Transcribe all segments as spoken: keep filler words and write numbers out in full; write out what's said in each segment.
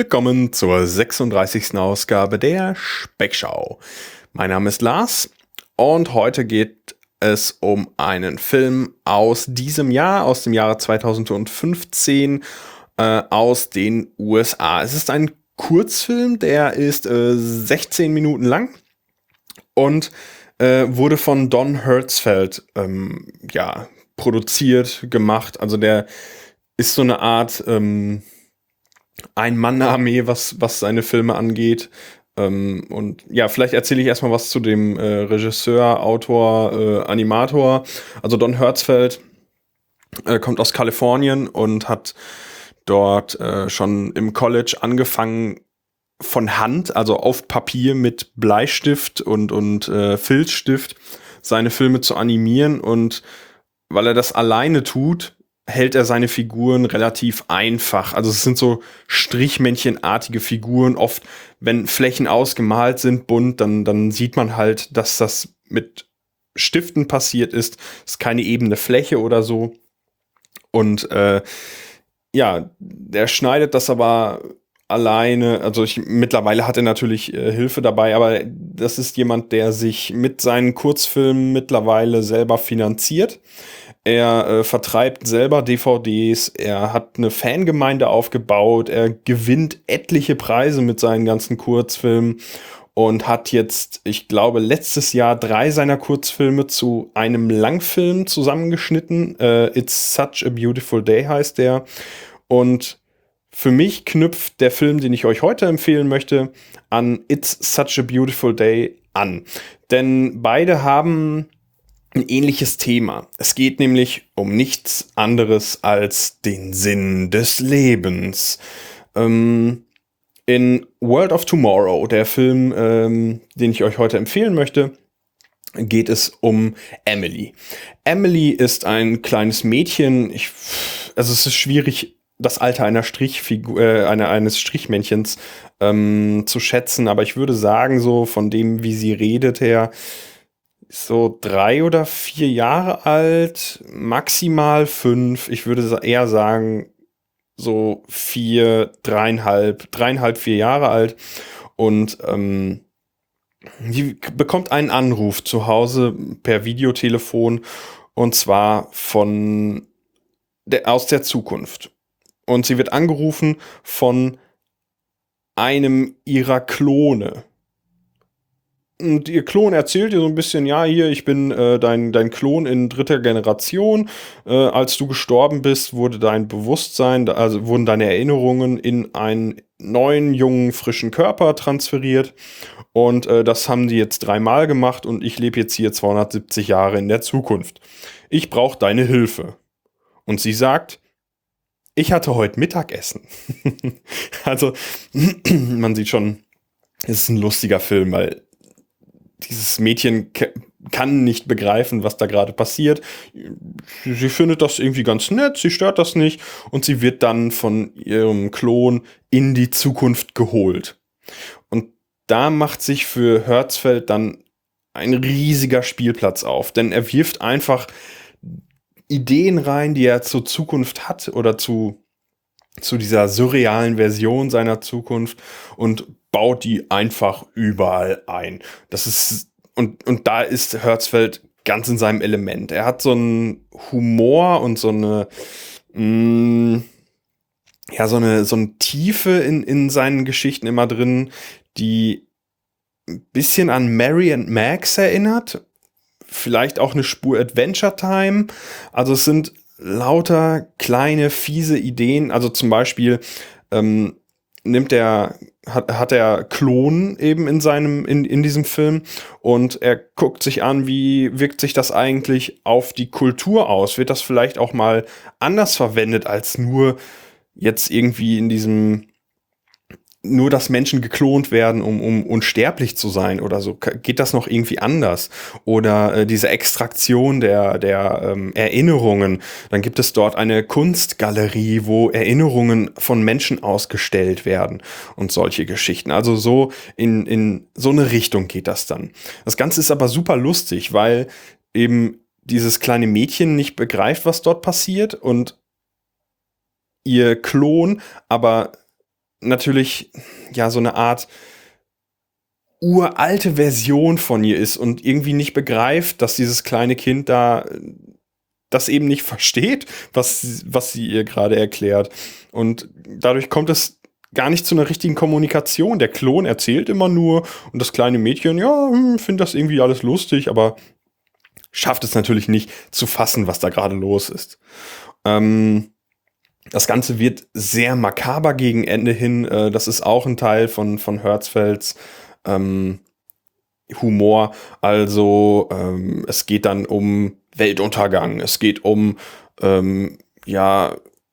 Willkommen zur sechsunddreißigsten Ausgabe der Speckschau. Mein Name ist Lars und heute geht es um einen Film aus diesem Jahr, aus dem Jahre zweitausendfünfzehn, äh, aus den U S A. Es ist ein Kurzfilm, der ist äh, sechzehn Minuten lang und äh, wurde von Don Hertzfeldt ähm, ja, produziert, gemacht. Also der ist so eine Art ähm, Ein-Mann-Armee, was, was seine Filme angeht. Ähm, und ja, vielleicht erzähle ich erstmal was zu dem äh, Regisseur, Autor, äh, Animator. Also Don Hertzfeldt äh, kommt aus Kalifornien und hat dort äh, schon im College angefangen, von Hand, also auf Papier mit Bleistift und, und äh, Filzstift seine Filme zu animieren. Und weil er das alleine tut, hält er seine Figuren relativ einfach. Also es sind so strichmännchenartige Figuren. Oft, wenn Flächen ausgemalt sind, bunt, dann, dann sieht man halt, dass das mit Stiften passiert ist. Es ist keine ebene Fläche oder so. Und äh, ja, der schneidet das aber alleine. Also ich, mittlerweile hat er natürlich äh, Hilfe dabei, aber das ist jemand, der sich mit seinen Kurzfilmen mittlerweile selber finanziert. Er äh, vertreibt selber D V Ds, er hat eine Fangemeinde aufgebaut, er gewinnt etliche Preise mit seinen ganzen Kurzfilmen und hat jetzt, ich glaube, letztes Jahr drei seiner Kurzfilme zu einem Langfilm zusammengeschnitten. Äh, It's Such a Beautiful Day heißt der. Und für mich knüpft der Film, den ich euch heute empfehlen möchte, an It's Such a Beautiful Day an. Denn beide haben ein ähnliches Thema. Es geht nämlich um nichts anderes als den Sinn des Lebens. Ähm, in World of Tomorrow, der Film, ähm, den ich euch heute empfehlen möchte, geht es um Emily. Emily ist ein kleines Mädchen. Ich, also es ist schwierig, das Alter einer Strichfigur, äh, einer, eines Strichmännchens ähm, zu schätzen, aber ich würde sagen, so von dem, wie sie redet her, so drei oder vier Jahre alt, maximal fünf. Ich würde eher sagen, so vier, dreieinhalb, dreieinhalb, vier Jahre alt. Und ähm, die bekommt einen Anruf zu Hause per Videotelefon und zwar von der, aus der Zukunft. Und sie wird angerufen von einem ihrer Klone. Und ihr Klon erzählt ihr so ein bisschen, ja, hier, ich bin äh, dein, dein Klon in dritter Generation. Äh, als du gestorben bist, wurde dein Bewusstsein, also wurden deine Erinnerungen in einen neuen, jungen, frischen Körper transferiert. Und äh, das haben die jetzt dreimal gemacht und ich lebe jetzt hier zweihundertsiebzig Jahre in der Zukunft. Ich brauche deine Hilfe. Und sie sagt, ich hatte heute Mittagessen. Also, man sieht schon, es ist ein lustiger Film, weil dieses Mädchen k- kann nicht begreifen, was da gerade passiert. Sie, sie findet das irgendwie ganz nett, sie stört das nicht und sie wird dann von ihrem Klon in die Zukunft geholt. Und da macht sich für Hertzfeldt dann ein riesiger Spielplatz auf, denn er wirft einfach Ideen rein, die er zur Zukunft hat oder zu, zu dieser surrealen Version seiner Zukunft und baut die einfach überall ein. Das ist, und, und da ist Hertzfeldt ganz in seinem Element. Er hat so einen Humor und so eine, mh, ja, so eine, so eine Tiefe in, in seinen Geschichten immer drin, die ein bisschen an Mary and Max erinnert. Vielleicht auch eine Spur Adventure Time. Also es sind lauter kleine, fiese Ideen. Also zum Beispiel ähm, nimmt er, hat, hat er Klon eben in seinem, in, in diesem Film und er guckt sich an, wie wirkt sich das eigentlich auf die Kultur aus? Wird das vielleicht auch mal anders verwendet als nur jetzt irgendwie in diesem nur, dass Menschen geklont werden, um, um unsterblich zu sein oder so. Geht das noch irgendwie anders? Oder äh, diese Extraktion der, der ähm, Erinnerungen. Dann gibt es dort eine Kunstgalerie, wo Erinnerungen von Menschen ausgestellt werden und solche Geschichten. Also so in, in so eine Richtung geht das dann. Das Ganze ist aber super lustig, weil eben dieses kleine Mädchen nicht begreift, was dort passiert und ihr Klon aber natürlich ja so eine Art uralte Version von ihr ist und irgendwie nicht begreift, dass dieses kleine Kind da das eben nicht versteht, was, was sie ihr gerade erklärt. Und dadurch kommt es gar nicht zu einer richtigen Kommunikation. Der Klon erzählt immer nur und das kleine Mädchen, ja, hm, findet das irgendwie alles lustig, aber schafft es natürlich nicht zu fassen, was da gerade los ist. Ähm, das Ganze wird sehr makaber gegen Ende hin. Äh, das ist auch ein Teil von, von Herzfelds ähm, Humor. Also ähm, es geht dann um Weltuntergang. Es geht um ähm, ja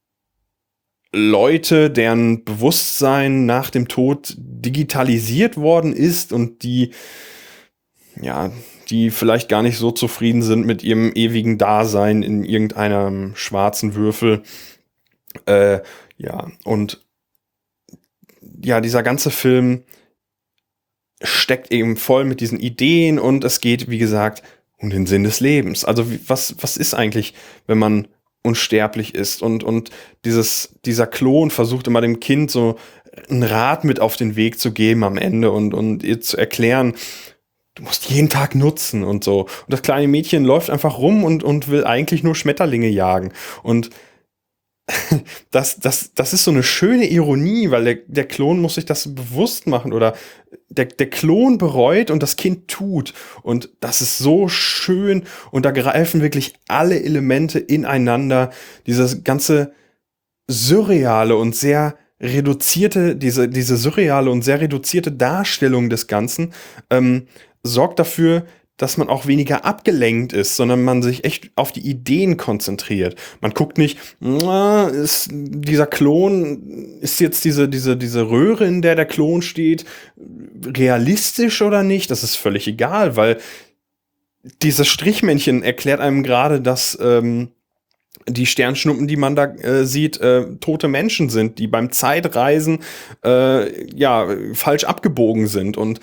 Leute, deren Bewusstsein nach dem Tod digitalisiert worden ist und die ja die vielleicht gar nicht so zufrieden sind mit ihrem ewigen Dasein in irgendeinem schwarzen Würfel. Äh, ja, und ja, dieser ganze Film steckt eben voll mit diesen Ideen und es geht, wie gesagt, um den Sinn des Lebens. Also wie, was, was ist eigentlich, wenn man unsterblich ist? Und, und dieses, dieser Klon versucht immer dem Kind so einen Rat mit auf den Weg zu geben am Ende und, und ihr zu erklären, du musst jeden Tag nutzen und so. Und das kleine Mädchen läuft einfach rum und, und will eigentlich nur Schmetterlinge jagen. Und das, das, das ist so eine schöne Ironie, weil der, der Klon muss sich das bewusst machen oder der, der Klon bereut und das Kind tut. Und das ist so schön und da greifen wirklich alle Elemente ineinander. Dieses ganze surreale und sehr reduzierte, diese, diese surreale und sehr reduzierte Darstellung des Ganzen ähm, sorgt dafür, dass man auch weniger abgelenkt ist, sondern man sich echt auf die Ideen konzentriert. Man guckt nicht, ist dieser Klon, ist jetzt diese, diese, diese Röhre, in der der Klon steht, realistisch oder nicht? Das ist völlig egal, weil dieses Strichmännchen erklärt einem gerade, dass ähm, die Sternschnuppen, die man da äh, sieht, äh, tote Menschen sind, die beim Zeitreisen äh, ja falsch abgebogen sind und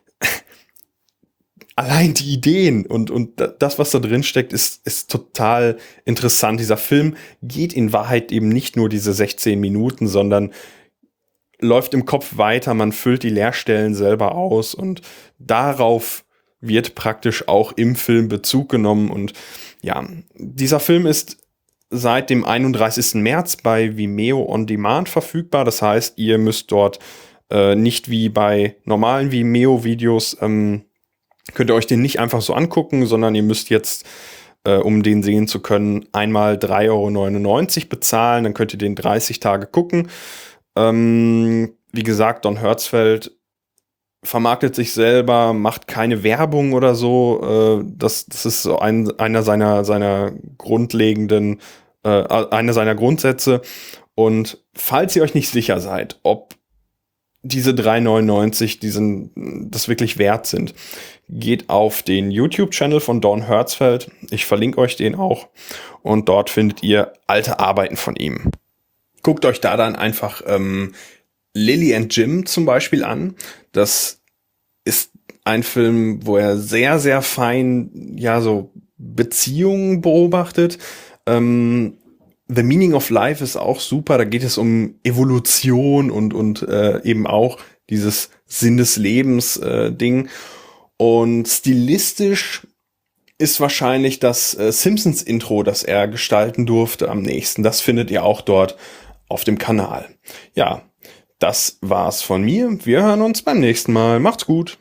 allein die Ideen und, und das, was da drin steckt, ist, ist total interessant. Dieser Film geht in Wahrheit eben nicht nur diese sechzehn Minuten, sondern läuft im Kopf weiter. Man füllt die Leerstellen selber aus und darauf wird praktisch auch im Film Bezug genommen. Und ja, dieser Film ist seit dem einunddreißigsten März bei Vimeo On Demand verfügbar. Das heißt, ihr müsst dort äh, nicht wie bei normalen Vimeo-Videos ähm, könnt ihr euch den nicht einfach so angucken, sondern ihr müsst jetzt, äh, um den sehen zu können, einmal drei Euro neunundneunzig bezahlen. Dann könnt ihr den dreißig Tage gucken. Ähm, wie gesagt, Don Hertzfeldt vermarktet sich selber, macht keine Werbung oder so. Äh, das, das ist so ein, einer seiner, seiner grundlegenden, äh, einer seiner Grundsätze. Und falls ihr euch nicht sicher seid, ob diese drei neunundneunzig diesen, das wirklich wert sind, geht auf den YouTube-Channel von Don Hertzfeldt. Ich verlinke euch den auch. Und dort findet ihr alte Arbeiten von ihm. Guckt euch da dann einfach ähm, Lily and Jim zum Beispiel an. Das ist ein Film, wo er sehr, sehr fein ja so Beziehungen beobachtet. Ähm, The Meaning of Life ist auch super. Da geht es um Evolution und, und äh, eben auch dieses Sinn des Lebens äh, Ding. Und stilistisch ist wahrscheinlich das äh, Simpsons-Intro, das er gestalten durfte, am nächsten. Das findet ihr auch dort auf dem Kanal. Ja, das war's von mir. Wir hören uns beim nächsten Mal. Macht's gut.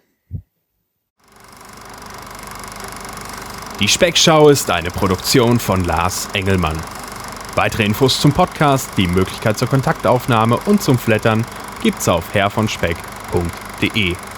Die Speckschau ist eine Produktion von Lars Engelmann. Weitere Infos zum Podcast, die Möglichkeit zur Kontaktaufnahme und zum Flattern gibt's auf herr von speck punkt de.